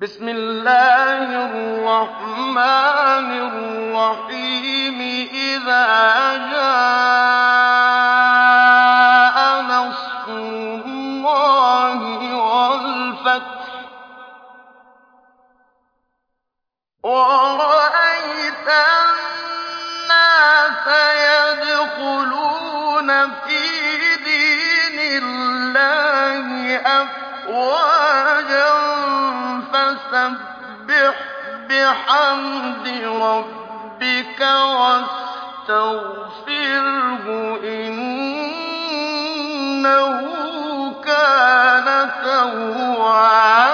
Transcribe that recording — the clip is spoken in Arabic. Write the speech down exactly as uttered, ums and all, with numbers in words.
بسم الله الرحمن الرحيم إذا جاء نصر الله والفتح ورأيت الناس يدخلون في دين الله أفواجا فسبح بحمد ربك واستغفره إنه كان توابا